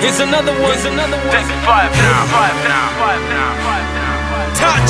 Here's another one. Take 5 now. Touch.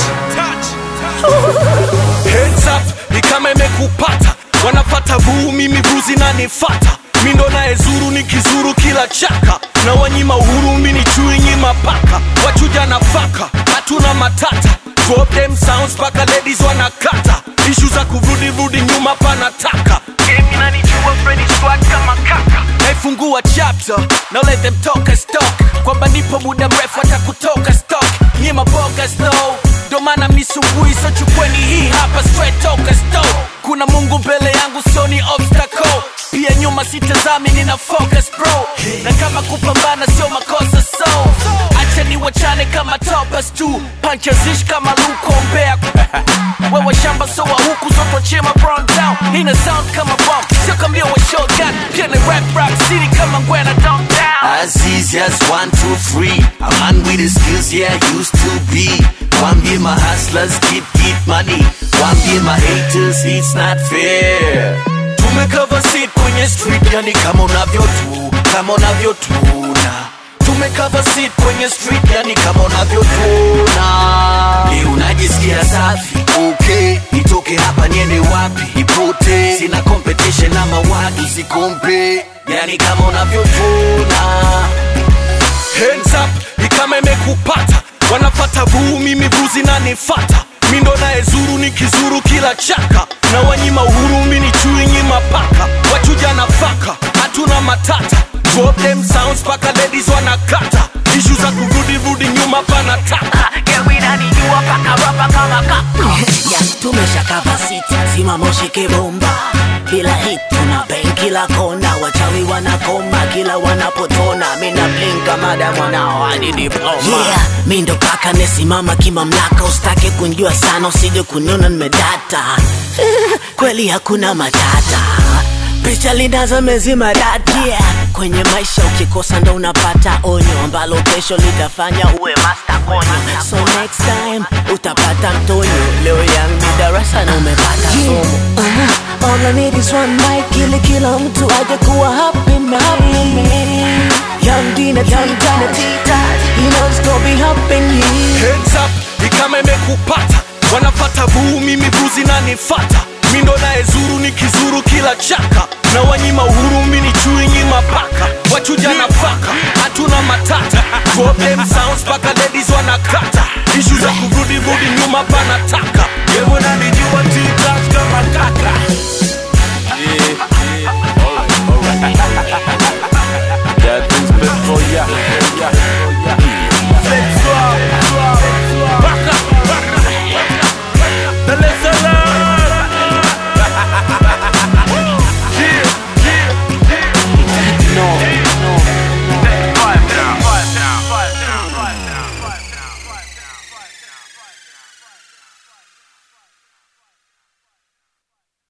Heads up, ni kama imekupata. Wanapata vuu, mimi vuzi na nifata. Mindo na ezuru ni kizuru kila chaka. Na wanyima uhuru, mini chui nyima paka. Wachuja na faka, hatuna matata. Drop them sounds, paka ladies wanakata. Ishu za kuvrudi nyuma panataka. Game inanijua Freddy swag kama kaka. Naifungua chapter, now let them talk as talk. Kwamba nipo muda mrefu hata kutoka stock. Nyima bogas no, ndo maana misumbui. So chukweni hii hapa straight talk as talk. Kuna Mungu mbele yangu so ni obstacle. Pia nyuma sitazami nina focus bro. Na kama kupambana sio makosa so acha ni wachane kama toppers tu. Punches ish kama luko mbea. Wewe shamba so wa huku zoto chema brown down. Nina sound kama bomb, sio kambia wa shotgun. Pia na rap city kama ngwena downtown. As easy as 1, 2, 3. A man with the skills, yeah, used to be. One be my hustlers, keep money. One be my haters, it's not fair. Tumekava seat kwenye street, yani kama unavyotuna. Tumekava seat kwenye street, yani kama unavyotuna. Leo unajisikia safi, okay. Nitoke hapa niende wapi, nipote. Sina competition na mawadu, sikompe. Yani kama unavyotuna. Hands up, ni kama imekupata. Wanapata vuu, mimi vuzi na nifata. Mindo na ezuru ni kizuru kila chaka. Na wanyima uhuru, mini chui nyima paka. Wachuja na faka, hatuna matata. Drop them sounds, paka ladies wanakata. Ishu za kuvrudi nyuma panataka. Game inanijua paka rapa kama kaka. Tumesha cover city, simama ushike bomba. Bila hit tuna bang kila kona. Wachawi wanakoma kila wanapotona. Mina blink kama damu hadi diploma. Yeah, mindo kaka nesimama kimamlaka. Usitake kunjua sana, usije kuniona nimedata. Kweli hakuna matata. Picha linaza mezima dati, yeah. Kwenye maisha ukikosa ndo unapata onyo ambalo kesho litafanya uwe master konyo. So next time utapata mtonyo. Leo yangu darasa na umepata somo. All I need is one mic ili kila mtu aje kuwa happy man. Young Dina Tita, you know it's gonna be happening. Hands up, ni kama imekupata. Wanapata vuu, mimi vuzi na nifata. Mindo na ezuru ni kizuru kila chaka. Na wanyima uhuru, mini chui nyima paka. Wachuja na faka, hatuna matata. Drop them sounds, paka